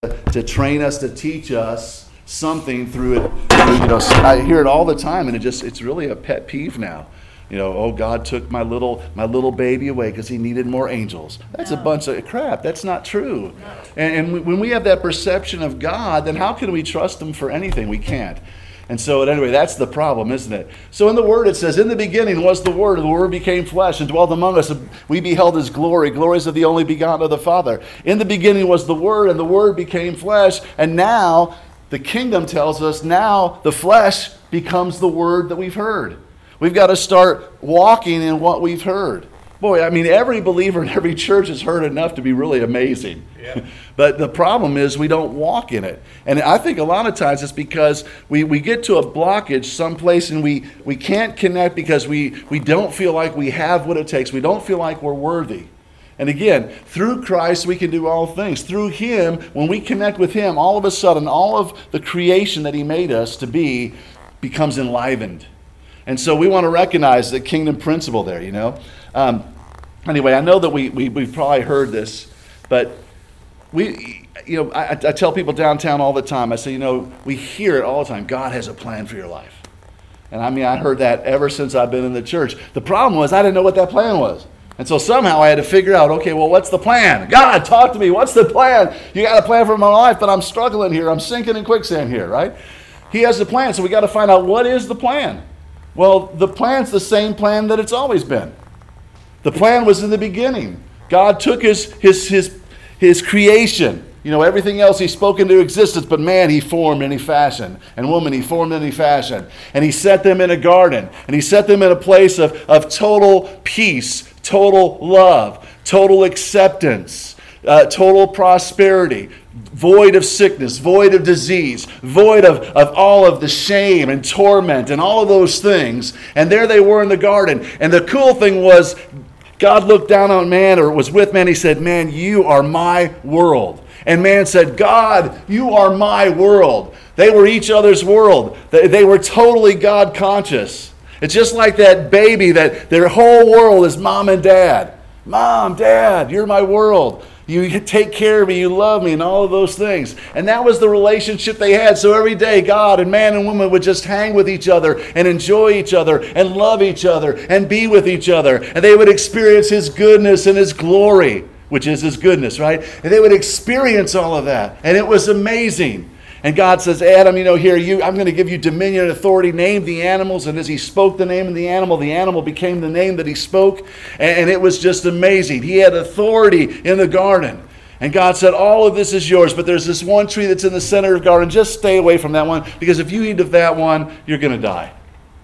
to train us, to teach us something through it. I hear it all the time, and it's really a pet peeve now. Oh, God took my little baby away because he needed more angels. That's a bunch of crap. That's not true. And when we have that perception of God, then how can we trust him for anything? We can't. And so anyway, that's the problem, isn't it? So in the Word it says, in the beginning was the Word, and the Word became flesh and dwelt among us. And we beheld his glories of the only begotten of the Father. In the beginning was the Word, and the Word became flesh. And now the kingdom tells us, now the flesh becomes the Word that we've heard. We've got to start walking in what we've heard. Boy, I mean, every believer in every church has heard enough to be really amazing. Yeah. But the problem is we don't walk in it. And I think a lot of times it's because we get to a blockage someplace and we can't connect because we don't feel like we have what it takes. We don't feel like we're worthy. And again, through Christ we can do all things. Through him, when we connect with him, all of a sudden all of the creation that he made us to be becomes enlivened. And so we want to recognize the kingdom principle there, Anyway, I know that we've probably heard this, but I tell people downtown all the time, I say, we hear it all the time, God has a plan for your life. And I heard that ever since I've been in the church. The problem was I didn't know what that plan was. And so somehow I had to figure out, okay, well, what's the plan? God, talk to me. What's the plan? You got a plan for my life, but I'm struggling here. I'm sinking in quicksand here, right? He has a plan, so we got to find out what is the plan. Well, the plan's the same plan that it's always been. The plan was in the beginning. God took his creation, everything else he spoke into existence, but man he formed and he fashioned, and woman he formed and he fashioned. And he set them in a garden, and he set them in a place of total peace, total love, total acceptance, total prosperity, void of sickness, void of disease, void of all of the shame and torment and all of those things. And there they were in the garden. And the cool thing was, God looked down on man, or was with man. He said, man, you are my world. And man said, God, you are my world. They were each other's world. They were totally God conscious. It's just like that baby that their whole world is mom and dad. Mom, Dad, you're my world. You take care of me, you love me, and all of those things. And that was the relationship they had. So every day, God and man and woman would just hang with each other and enjoy each other and love each other and be with each other. And they would experience his goodness and his glory, which is his goodness, right? And they would experience all of that. And it was amazing. And God says, Adam, here, I'm going to give you dominion and authority. Name the animals. And as he spoke the name of the animal became the name that he spoke. And it was just amazing. He had authority in the garden. And God said, all of this is yours, but there's this one tree that's in the center of the garden. Just stay away from that one, because if you eat of that one, you're going to die.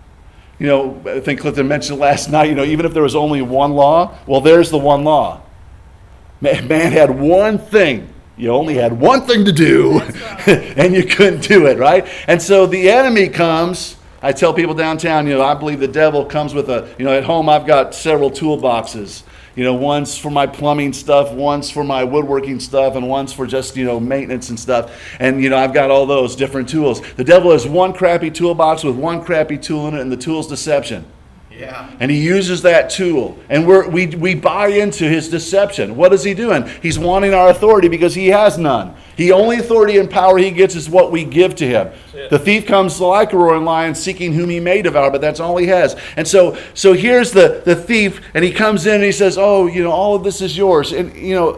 I think Clifton mentioned last night, even if there was only one law, well, there's the one law. Man had one thing. You only had one thing to do, right. And you couldn't do it, right? And so the enemy comes. I tell people downtown, I believe the devil comes with at home I've got several toolboxes. One's for my plumbing stuff, one's for my woodworking stuff, and one's for just, maintenance and stuff. And, I've got all those different tools. The devil has one crappy toolbox with one crappy tool in it, and the tool's deception. Yeah. And he uses that tool. And we buy into his deception. What is he doing? He's wanting our authority because he has none. The only authority and power he gets is what we give to him. The thief comes like a roaring lion seeking whom he may devour, but that's all he has. And so here's the thief, and he comes in and he says, all of this is yours. And,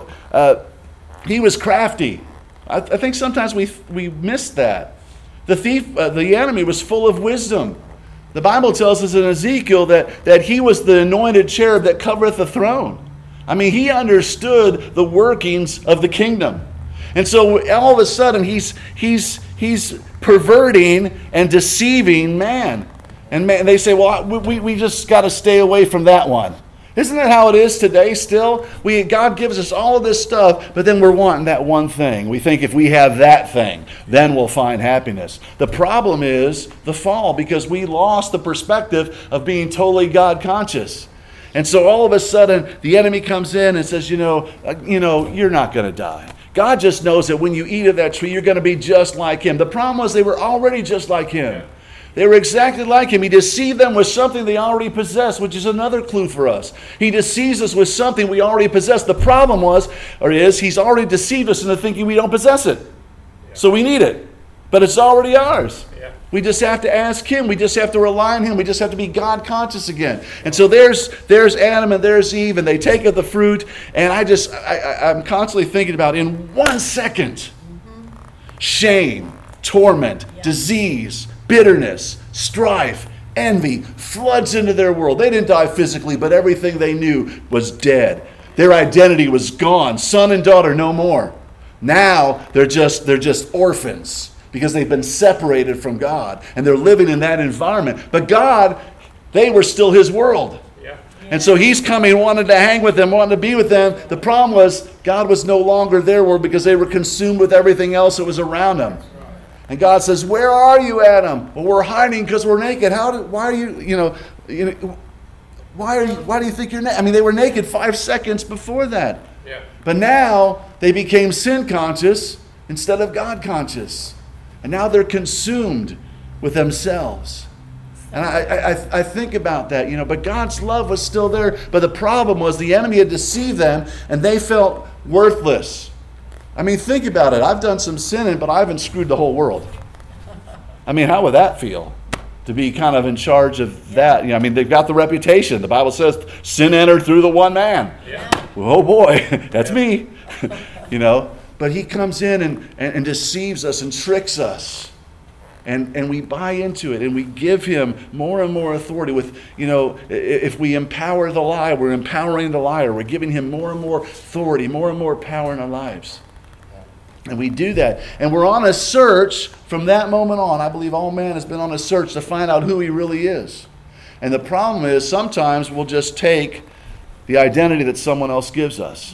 he was crafty. I think sometimes we miss that. The thief, the enemy, was full of wisdom. The Bible tells us in Ezekiel that he was the anointed cherub that covereth the throne. He understood the workings of the kingdom. And so all of a sudden he's perverting and deceiving man. And they say, well, we just got to stay away from that one. Isn't that how it is today still? God gives us all of this stuff, but then we're wanting that one thing. We think if we have that thing, then we'll find happiness. The problem is the fall, because we lost the perspective of being totally God conscious. And so all of a sudden, the enemy comes in and says, you're not going to die. God just knows that when you eat of that tree, you're going to be just like him. The problem was they were already just like him. They were exactly like him. He deceived them with something they already possessed, which is another clue for us. He deceives us with something we already possess. The problem is he's already deceived us into thinking we don't possess it. So we need it. But it's already ours. Yeah. We just have to ask him. We just have to rely on him. We just have to be God conscious again. And so there's Adam and there's Eve, and they take of the fruit. And I'm constantly thinking about, in 1 second, shame, torment, disease, bitterness, strife, envy floods into their world. They didn't die physically, but everything they knew was dead. Their identity was gone. Son and daughter, no more. Now they're just orphans because they've been separated from God, and they're living in that environment. But God, they were still his world. Yeah. And so he's coming, wanted to hang with them, wanted to be with them. The problem was God was no longer their world because they were consumed with everything else that was around them. And God says, "Where are you, Adam?" "Well, we're hiding because we're naked." Why do you think you're naked? I mean, they were naked 5 seconds before that. Yeah. But now they became sin conscious instead of God conscious. And now they're consumed with themselves. And I think about that, but God's love was still there. But the problem was the enemy had deceived them, and they felt worthless. I mean, think about it. I've done some sinning, but I haven't screwed the whole world. I mean, how would that feel? To be kind of in charge of that. I mean, they've got the reputation. The Bible says sin entered through the one man. Yeah. Well, oh boy, that's me. But he comes in and deceives us and tricks us. And we buy into it, and we give him more and more authority with, if we empower the lie, we're empowering the liar. We're giving him more and more authority, more and more power in our lives. And we do that. And we're on a search from that moment on. I believe all man has been on a search to find out who he really is. And the problem is sometimes we'll just take the identity that someone else gives us.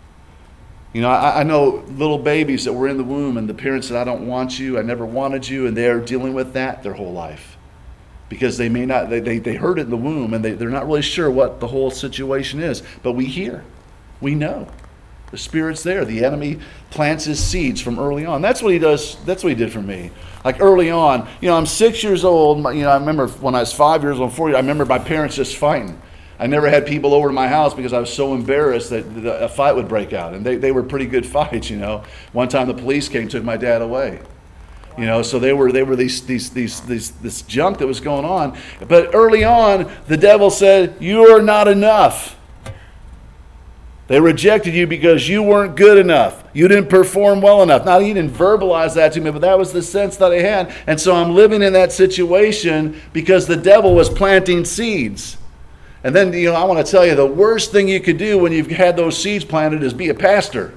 I know little babies that were in the womb, and the parents said, "I don't want you, I never wanted you," and they're dealing with that their whole life. Because they may not, they heard it in the womb, and they're not really sure what the whole situation is. But we hear, we know. The Spirit's there. The enemy plants his seeds from early on. That's what he does. That's what he did for me. Like early on, I'm 6 years old. I remember when I was 5 years old, 4 years, I remember my parents just fighting. I never had people over to my house because I was so embarrassed that a fight would break out. And they were pretty good fights, One time the police came, took my dad away. So they were this junk that was going on. But early on, the devil said, "You are not enough." They rejected you because you weren't good enough. You didn't perform well enough. Now, he didn't verbalize that to me, but that was the sense that I had. And so I'm living in that situation because the devil was planting seeds. And then, I want to tell you, the worst thing you could do when you've had those seeds planted is be a pastor.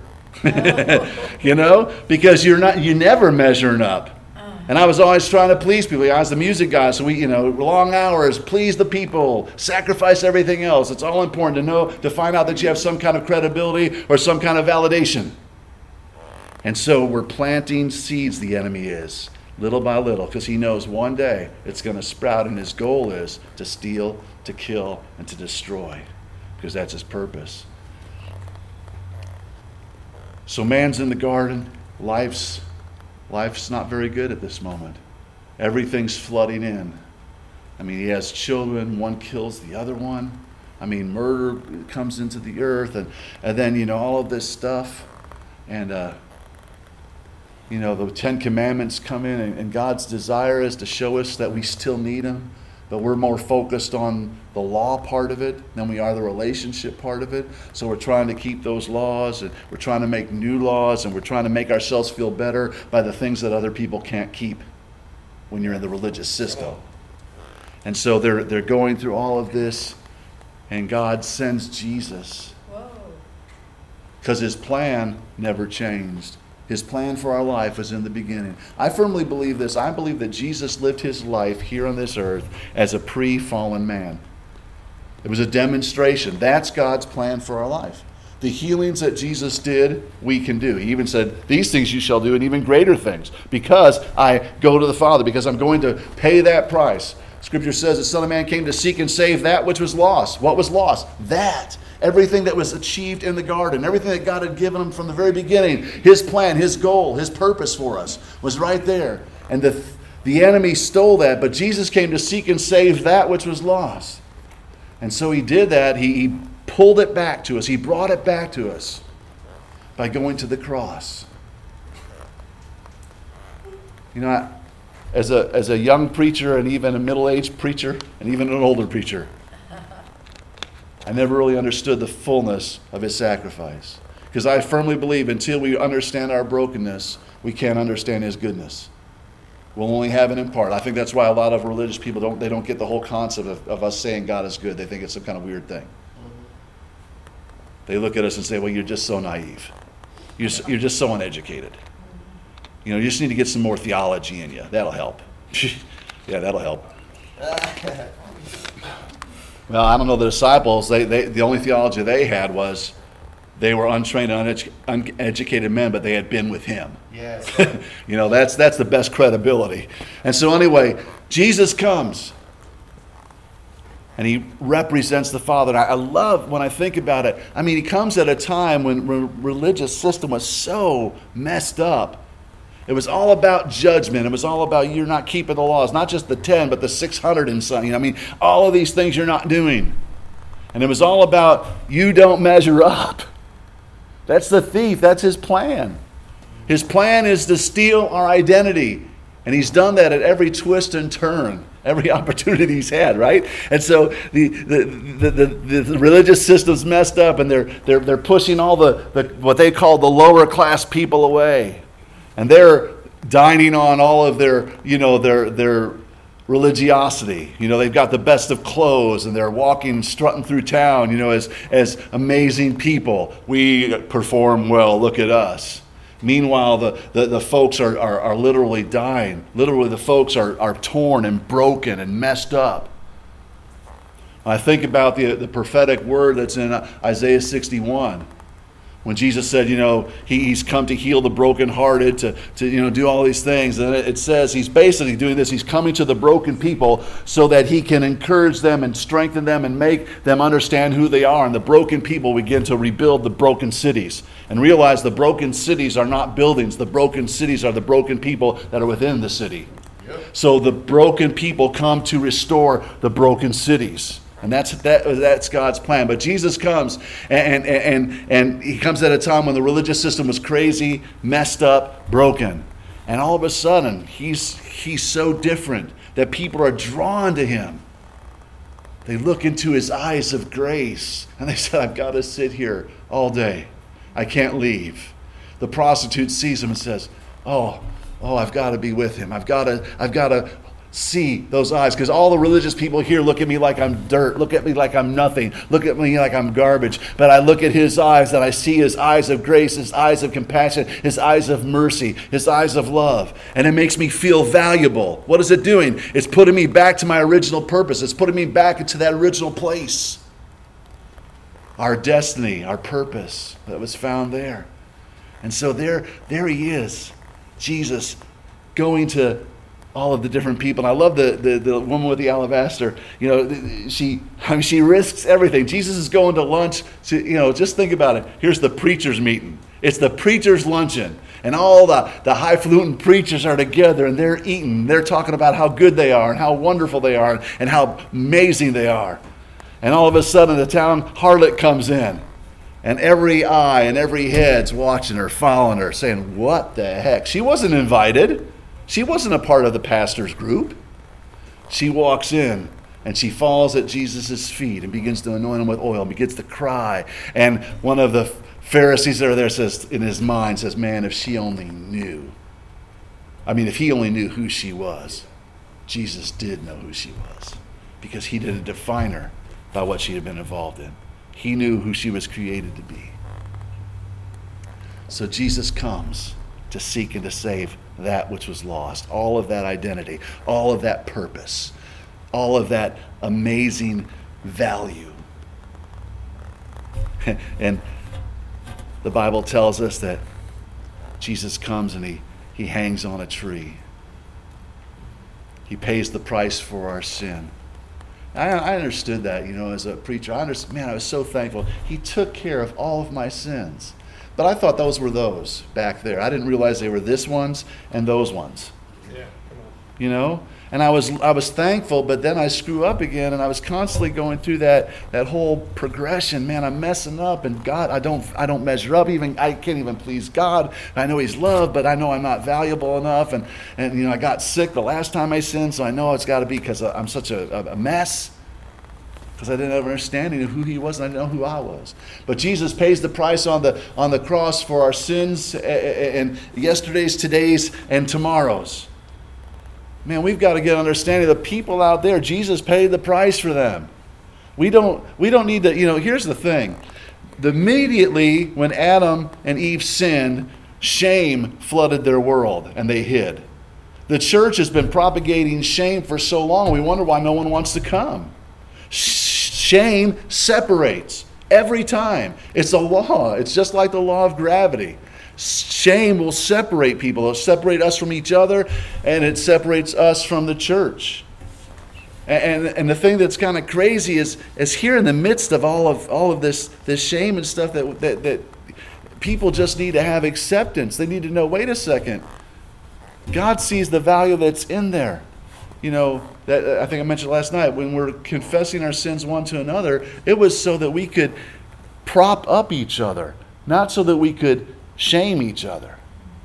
Because you never measuring up. And I was always trying to please people. I was the music guy, so we, long hours, please the people, sacrifice everything else. It's all important to find out that you have some kind of credibility or some kind of validation. And so we're planting seeds, the enemy is, little by little, because he knows one day it's going to sprout, and his goal is to steal, to kill, and to destroy, because that's his purpose. So man's in the garden, life's not very good at this moment. Everything's flooding in. I mean, he has children, one kills the other one. I mean, murder comes into the earth, and then, all of this stuff. And, the 10 Commandments come in, and God's desire is to show us that we still need him. But we're more focused on the law part of it than we are the relationship part of it. So we're trying to keep those laws, and we're trying to make new laws, and we're trying to make ourselves feel better by the things that other people can't keep when you're in the religious system. And so they're going through all of this, and God sends Jesus. Because his plan never changed. His plan for our life was in the beginning. I firmly believe this. I believe that Jesus lived his life here on this earth as a pre-fallen man. It was a demonstration. That's God's plan for our life. The healings that Jesus did, we can do. He even said, "These things you shall do, and even greater things, because I go to the Father, because I'm going to pay that price." Scripture says the Son of Man came to seek and save that which was lost. What was lost? That. Everything that was achieved in the garden, everything that God had given him from the very beginning, his plan, his goal, his purpose for us was right there. And The enemy stole that, but Jesus came to seek and save that which was lost. And so he did that. He pulled it back to us. He brought it back to us by going to the cross. You know, as a young preacher and even a middle-aged preacher and even an older preacher, I never really understood the fullness of his sacrifice. Because I firmly believe until we understand our brokenness, we can't understand his goodness. We'll only have it in part. I think that's why a lot of religious people don't get the whole concept of us saying God is good. They think it's some kind of weird thing. They look at us and say, well, you're just so naive. You're just so uneducated. You know, you just need to get some more theology in you. That'll help. Yeah, that'll help. Well, I don't know, the disciples, the only theology they had was they were untrained, uneducated men, but they had been with him. Yes. You know, that's the best credibility. And so anyway, Jesus comes. And he represents the Father. And I love when I think about it. I mean, he comes at a time when religious system was so messed up. It was all about judgment. It was all about you're not keeping the laws. Not just the 10, but the 600 and something. I mean, all of these things you're not doing. And it was all about you don't measure up. That's the thief. That's his plan. His plan is to steal our identity. And he's done that at every twist and turn. Every opportunity he's had, right? And so the religious system's messed up, and they're pushing all the what they call the lower class people away, and they're dining on all of their their religiosity. You know, they've got the best of clothes, and they're walking, strutting through town, as amazing people. We perform well. Look at us. Meanwhile, the folks are literally dying. Literally, the folks are torn and broken and messed up. I think about the prophetic word that's in Isaiah 61. When Jesus said, he's come to heal the brokenhearted, to do all these things. And it says he's basically doing this. He's coming to the broken people so that he can encourage them and strengthen them and make them understand who they are. And the broken people begin to rebuild the broken cities and realize the broken cities are not buildings. The broken cities are the broken people that are within the city. Yep. So the broken people come to restore the broken cities. And that's God's plan. But Jesus comes, and he comes at a time when the religious system was crazy, messed up, broken. And all of a sudden, he's so different that people are drawn to him. They look into his eyes of grace, and they say, I've got to sit here all day. I can't leave. The prostitute sees him and says, oh, I've got to be with him. I've got to see those eyes, because all the religious people here look at me like I'm dirt, look at me like I'm nothing, look at me like I'm garbage. But I look at his eyes and I see his eyes of grace, his eyes of compassion, his eyes of mercy, his eyes of love. And it makes me feel valuable. What is it doing? It's putting me back to my original purpose. It's putting me back into that original place. Our destiny, our purpose that was found there. And so there he is, Jesus, going to all of the different people. And I love the woman with the alabaster. She risks everything. Jesus is going to lunch. Just think about it. Here's the preacher's meeting. It's the preacher's luncheon. And all the highfalutin preachers are together, and they're eating. They're talking about how good they are and how wonderful they are and how amazing they are. And all of a sudden, the town harlot comes in. And every eye and every head's watching her, following her, saying, what the heck? She wasn't invited. She wasn't a part of the pastor's group. She walks in and she falls at Jesus' feet and begins to anoint him with oil and begins to cry. And one of the Pharisees that are there says, in his mind, says, man, if he only knew who she was. Jesus did know who she was, because he didn't define her by what she had been involved in. He knew who she was created to be. So Jesus comes to seek and to save that which was lost, all of that identity, all of that purpose, all of that amazing value. And the Bible tells us that Jesus comes and he hangs on a tree. He pays the price for our sin. I understood that, as a preacher. I was so thankful. He took care of all of my sins. But I thought those were those back there. I didn't realize they were this ones and those ones. Yeah, you know? And I was thankful, but then I screw up again, and I was constantly going through that whole progression. Man, I'm messing up, and God, I don't measure up. Even I can't even please God. I know He's loved, but I know I'm not valuable enough. And you know, I got sick the last time I sinned, so I know it's got to be because I'm such a mess. Because I didn't have an understanding of who He was, and I didn't know who I was. But Jesus pays the price on the cross for our sins, and yesterday's, today's, and tomorrow's. Man, we've got to get understanding of the people out there. Jesus paid the price for them. We don't need to, you know, here's the thing. Immediately when Adam and Eve sinned, shame flooded their world and they hid. The church has been propagating shame for so long, we wonder why no one wants to come. Shame separates every time. It's a law. It's just like the law of gravity. Shame will separate people. It'll separate us from each other, and it separates us from the church. And the thing that's kind of crazy is here in the midst of all of this shame and stuff that people just need to have acceptance. They need to know, wait a second, God sees the value that's in there. You know, that I think I mentioned last night, when we're confessing our sins one to another, it was so that we could prop up each other, not so that we could shame each other.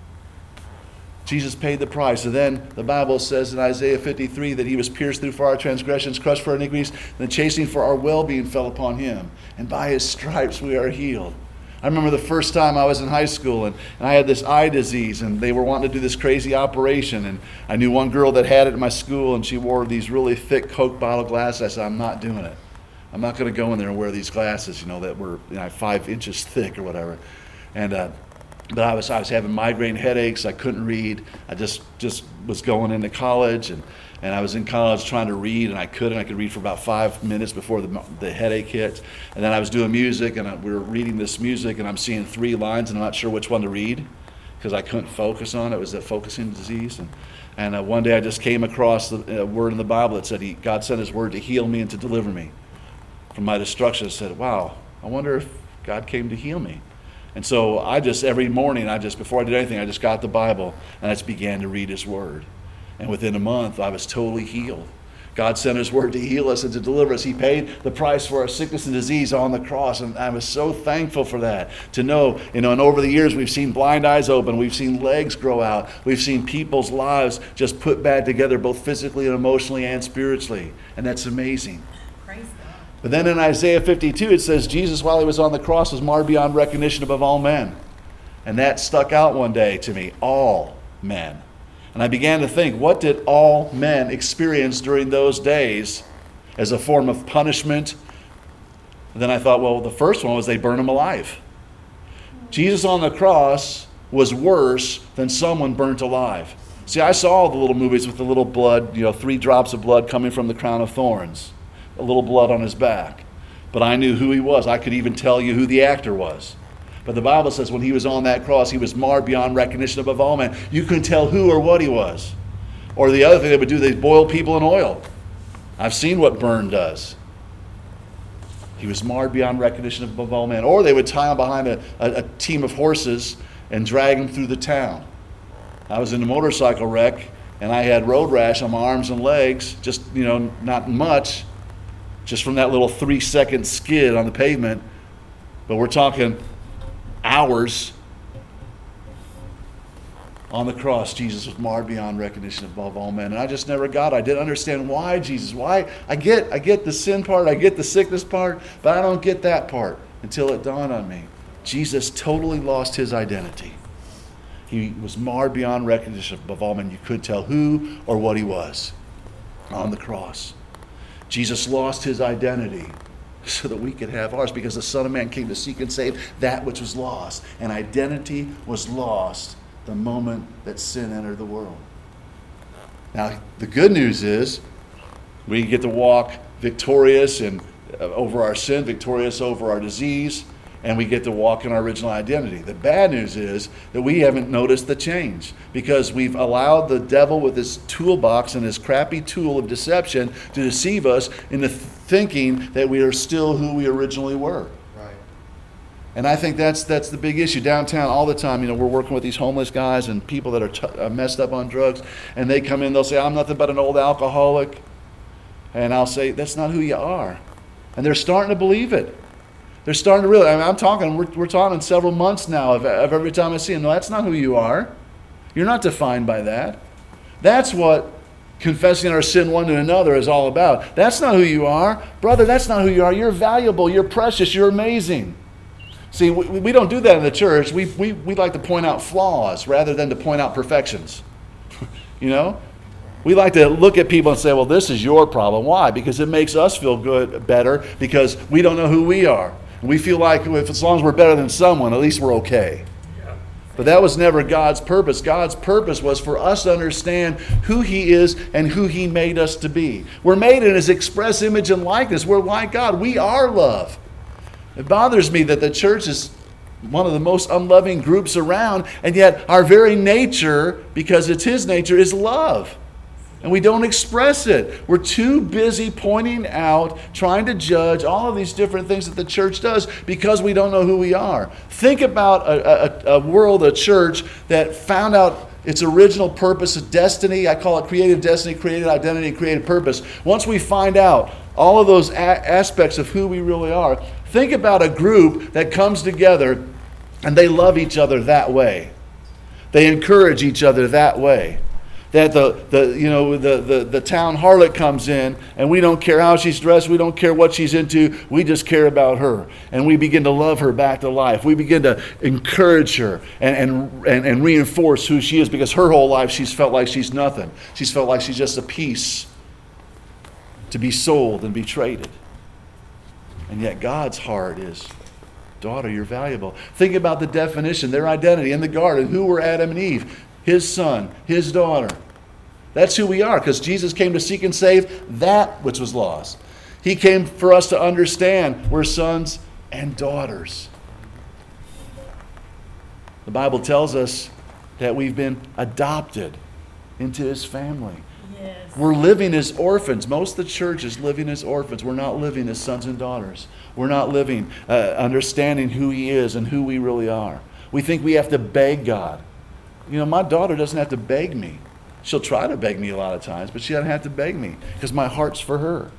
Jesus paid the price. And then the Bible says in Isaiah 53 that He was pierced through for our transgressions, crushed for our iniquities, and the chastening for our well-being fell upon Him. And by His stripes we are healed. I remember the first time I was in high school, and I had this eye disease, and they were wanting to do this crazy operation. And I knew one girl that had it in my school, and she wore these really thick Coke bottle glasses. I said, I'm not doing it. I'm not going to go in there and wear these glasses, you know, that were 5 inches thick or whatever. And but I was having migraine headaches. I couldn't read. I just was going into college, and I was in college trying to read, and I couldn't. I could read for about 5 minutes before the headache hit. And then I was doing music, and we were reading this music, and I'm seeing 3 lines, and I'm not sure which one to read because I couldn't focus on it. It was a focusing disease. And one day I just came across a word in the Bible that said God sent His word to heal me and to deliver me from my destruction. I said, wow, I wonder if God came to heal me. And so every morning, before I did anything, I just got the Bible and I just began to read His word. And within a month, I was totally healed. God sent His word to heal us and to deliver us. He paid the price for our sickness and disease on the cross. And I was so thankful for that. To know, and over the years, we've seen blind eyes open. We've seen legs grow out. We've seen people's lives just put back together, both physically and emotionally and spiritually. And that's amazing. Praise God. But then in Isaiah 52, it says, Jesus, while He was on the cross, was marred beyond recognition above all men. And that stuck out one day to me, all men. And I began to think, what did all men experience during those days as a form of punishment? And then I thought, well, the first one was they burned Him alive. Jesus on the cross was worse than someone burnt alive. See, I saw all the little movies with the little blood, 3 drops of blood coming from the crown of thorns. A little blood on His back. But I knew who He was. I could even tell you who the actor was. But the Bible says when He was on that cross, He was marred beyond recognition above all men. You couldn't tell who or what He was. Or the other thing they would do, they'd boil people in oil. I've seen what burn does. He was marred beyond recognition above all men. Or they would tie Him behind a team of horses and drag Him through the town. I was in a motorcycle wreck, and I had road rash on my arms and legs, just, not much, just from that little 3-second skid on the pavement. But we're talking hours. On the cross, Jesus was marred beyond recognition above all men. And I just never got it. I didn't understand why Jesus. Why? I get the sin part, I get the sickness part, but I don't get that part until it dawned on me. Jesus totally lost His identity. He was marred beyond recognition above all men. You couldn't tell who or what He was on the cross. Jesus lost His identity so that we could have ours, because the Son of Man came to seek and save that which was lost. And identity was lost the moment that sin entered the world. Now, the good news is we get to walk victorious and over our sin, victorious over our disease, and we get to walk in our original identity. The bad news is that we haven't noticed the change, because we've allowed the devil with his toolbox and his crappy tool of deception to deceive us into thinking that we are still who we originally were. Right. And I think that's the big issue downtown all the time. We're working with these homeless guys and people that are messed up on drugs, and they come in, they'll say, I'm nothing but an old alcoholic. And I'll say, that's not who you are. And they're starting to believe it. They're starting to realize, I'm talking, we're talking several months now of every time I see them. No, that's not who you are. You're not defined by that. That's what confessing our sin one to another is all about. That's not who you are. Brother, that's not who you are. You're valuable. You're precious. You're amazing. See, we don't do that in the church. We like to point out flaws rather than to point out perfections. We like to look at people and say, well, this is your problem. Why? Because it makes us feel better because we don't know who we are. And we feel like as long as we're better than someone, at least we're okay. But that was never God's purpose. God's purpose was for us to understand who He is and who He made us to be. We're made in His express image and likeness. We're like God. We are love. It bothers me that the church is one of the most unloving groups around, and yet our very nature, because it's His nature, is love. And we don't express it. We're too busy pointing out, trying to judge all of these different things that the church does because we don't know who we are. Think about a world, a church that found out its original purpose, a destiny. I call it creative destiny, creative identity, and creative purpose. Once we find out all of those aspects of who we really are, think about a group that comes together and they love each other that way. They encourage each other that way. That the town harlot comes in and we don't care how she's dressed, we don't care what she's into, we just care about her. And we begin to love her back to life. We begin to encourage her and reinforce who she is because her whole life she's felt like she's nothing. She's felt like she's just a piece to be sold and be traded. And yet God's heart is, daughter, you're valuable. Think about the definition, their identity in the garden. Who were Adam and Eve? His son, his daughter. That's who we are because Jesus came to seek and save that which was lost. He came for us to understand we're sons and daughters. The Bible tells us that we've been adopted into His family. Yes. We're living as orphans. Most of the church is living as orphans. We're not living as sons and daughters. We're not living understanding who He is and who we really are. We think we have to beg God. My daughter doesn't have to beg me. She'll try to beg me a lot of times, but she doesn't have to beg me because my heart's for her.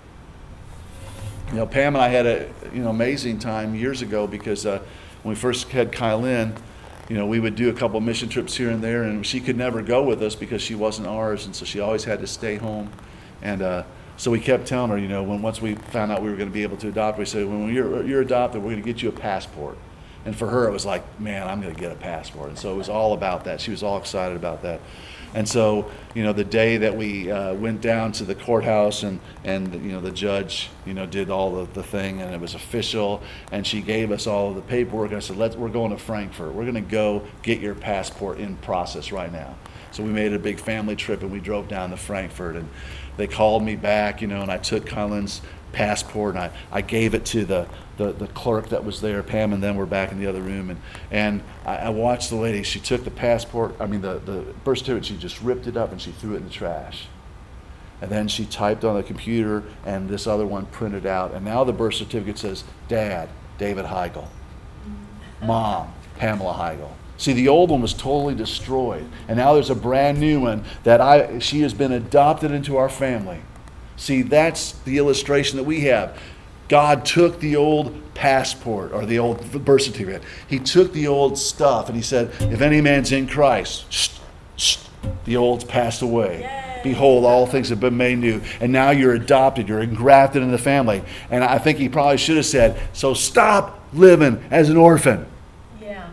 Pam and I had an amazing time years ago because when we first had Kylin, we would do a couple mission trips here and there, and she could never go with us because she wasn't ours, and so she always had to stay home. And so we kept telling her, once we found out we were going to be able to adopt, we said, when you're adopted, we're going to get you a passport. And for her, it was like, man, I'm going to get a passport. And so it was all about that. She was all excited about that. And so, the day that we went down to the courthouse and the judge, did all the thing and it was official and she gave us all of the paperwork. And I said, we're going to Frankfurt. We're going to go get your passport in process right now. So we made a big family trip and we drove down to Frankfurt and they called me back, and I took Colin's passport and I gave it to the clerk that was there. Pam and them were back in the other room, and I watched the lady. She took the passport, the birth certificate, she just ripped it up and she threw it in the trash. And then she typed on the computer and this other one printed out, and now the birth certificate says, Dad, David Heigl. Mom, Pamela Heigl. See, the old one was totally destroyed, and now there's a brand new one that she has been adopted into our family. See, that's the illustration that we have. God took the old passport or the old birth certificate. He took the old stuff and He said, if any man's in Christ, the old's passed away. Yay. Behold, all things have been made new. And now you're adopted. You're engrafted in the family. And I think He probably should have said, so stop living as an orphan. Yeah.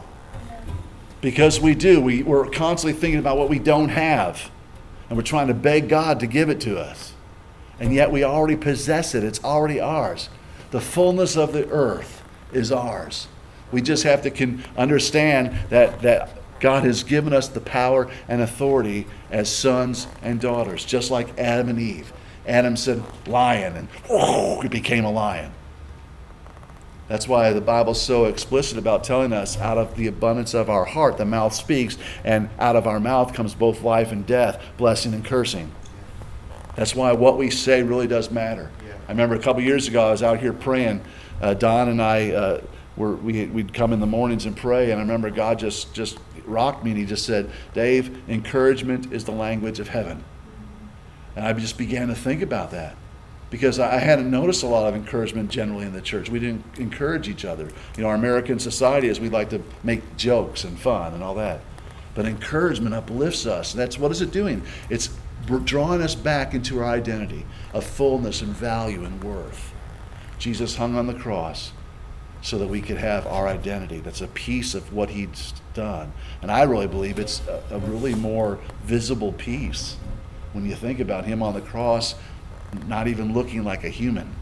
Because we do. We're constantly thinking about what we don't have. And we're trying to beg God to give it to us. And yet we already possess it. It's already ours. The fullness of the earth is ours. We just have to understand that God has given us the power and authority as sons and daughters, just like Adam and Eve. Adam said lion, and it became a lion. That's why the Bible's so explicit about telling us out of the abundance of our heart, the mouth speaks, and out of our mouth comes both life and death, blessing and cursing. That's why what we say really does matter. Yeah. I remember a couple years ago, I was out here praying. Don and I we'd come in the mornings and pray, and I remember God just rocked me, and he just said, Dave, encouragement is the language of heaven. And I just began to think about that, because I hadn't noticed a lot of encouragement generally in the church. We didn't encourage each other. Our American society is we like to make jokes and fun and all that. But encouragement uplifts us. That's what is it doing? It's drawing us back into our identity of fullness and value and worth. Jesus hung on the cross so that we could have our identity. That's a piece of what he's done. And I really believe it's a really more visible piece when you think about him on the cross, not even looking like a human.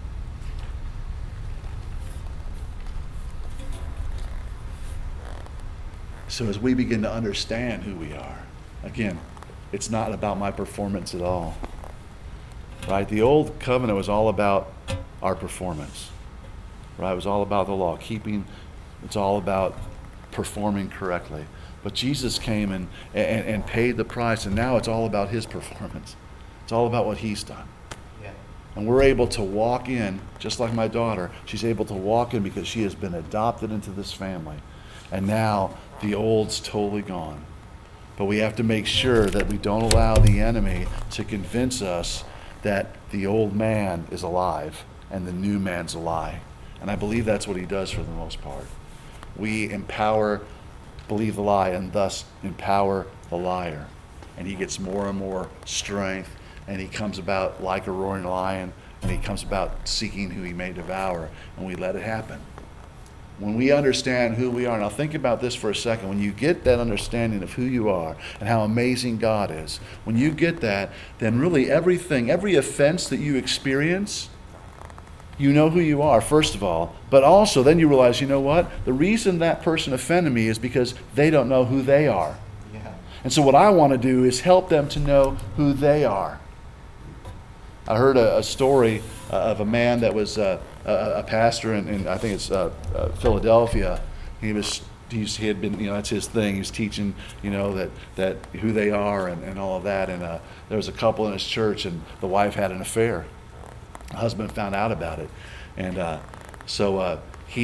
So as we begin to understand who we are, again, it's not about my performance at all. Right? The old covenant was all about our performance. Right? It was all about the law, it's all about performing correctly. But Jesus came and paid the price, and now it's all about his performance. It's all about what he's done. Yeah. And we're able to walk in, just like my daughter, she's able to walk in because she has been adopted into this family. And now the old's totally gone. But we have to make sure that we don't allow the enemy to convince us that the old man is alive and the new man's a lie. And I believe that's what he does for the most part. We believe the lie, and thus empower the liar. And he gets more and more strength, and he comes about like a roaring lion, and he comes about seeking who he may devour, and we let it happen. When we understand who we are, now think about this for a second, when you get that understanding of who you are and how amazing God is, when you get that, then really everything, every offense that you experience, you know who you are, first of all, but also then you realize, you know what? The reason that person offended me is because they don't know who they are. Yeah. And so what I want to do is help them to know who they are. I heard a story of a man that was a pastor in I think it's Philadelphia. He had been, that's his thing. He was teaching, that who they are and all of that. And there was a couple in his church, and the wife had an affair. The husband found out about it, and so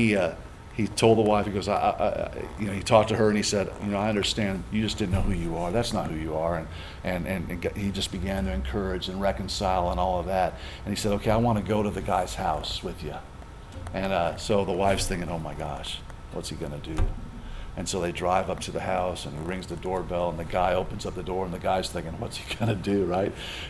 he told the wife. He goes, he talked to her, and he said, I understand. You just didn't know who you are. That's not who you are. And he just began to encourage and reconcile and all of that. And he said, okay, I want to go to the guy's house with you. And so the wife's thinking, oh my gosh, what's he going to do? And so they drive up to the house, and he rings the doorbell, and the guy opens up the door, and the guy's thinking, what's he going to do, right?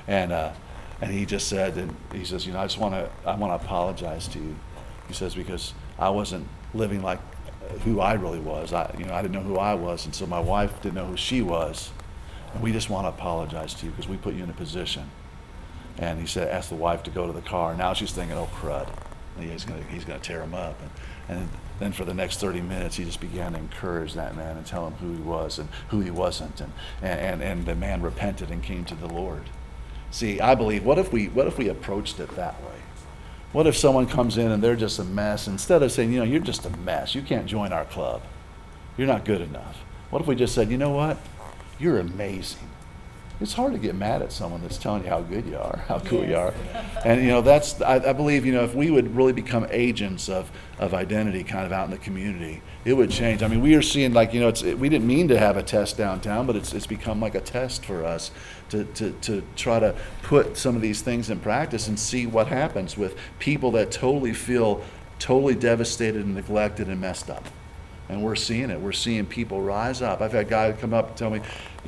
And he just said, and he says, I want to apologize to you. He says, because I wasn't living like who I really was. I didn't know who I was, and so my wife didn't know who she was. And we just want to apologize to you because we put you in a position. And he said, ask the wife to go to the car. Now she's thinking, oh crud, he's going to tear him up. And then for the next 30 minutes, he just began to encourage that man and tell him who he was and who he wasn't. And the man repented and came to the Lord. See, I believe, what if we approached it that way? What if someone comes in and they're just a mess? Instead of saying, you're just a mess, you can't join our club, you're not good enough. What if we just said, you know what? You're amazing. It's hard to get mad at someone that's telling you how good you are, how cool you are. And I believe, if we would really become agents of identity kind of out in the community, it would change. I mean, we are seeing we didn't mean to have a test downtown, but it's become like a test for us to try to put some of these things in practice and see what happens with people that totally feel totally devastated and neglected and messed up. And we're seeing it. We're seeing people rise up. I've had guys come up and tell me,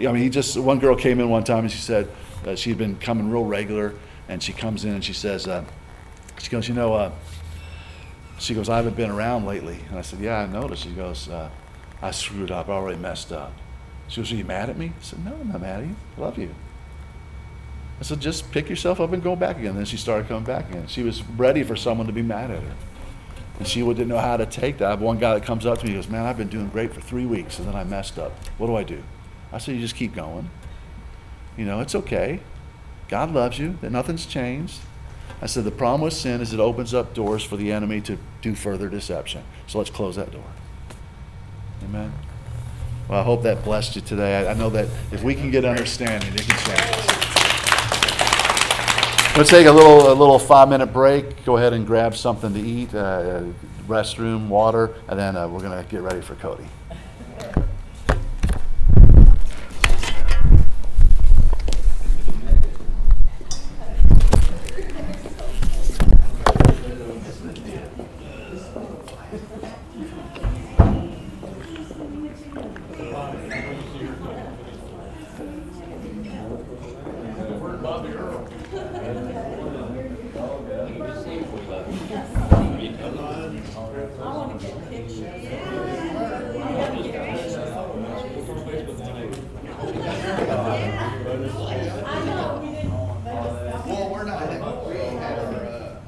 one girl came in one time and she said she'd been coming real regular, and she comes in and she says, she goes, I haven't been around lately. And I said, yeah, I noticed. She goes, I screwed up. I already messed up. She goes, are you mad at me? I said, no, I'm not mad at you. I love you. I said, just pick yourself up and go back again. Then she started coming back again. She was ready for someone to be mad at her. And she didn't know how to take that. I have one guy that comes up to me and goes, man, I've been doing great for 3 weeks, and then I messed up. What do I do? I said, you just keep going. It's okay. God loves you. That nothing's changed. I said, the problem with sin is it opens up doors for the enemy to do further deception. So let's close that door. Amen. Well, I hope that blessed you today. I know that if we can get understanding, it can change us. Let's take a little 5-minute break. Go ahead and grab something to eat, restroom, water, and then we're going to get ready for Cody.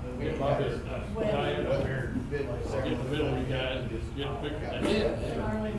Get in the middle, you guys, just get a picture.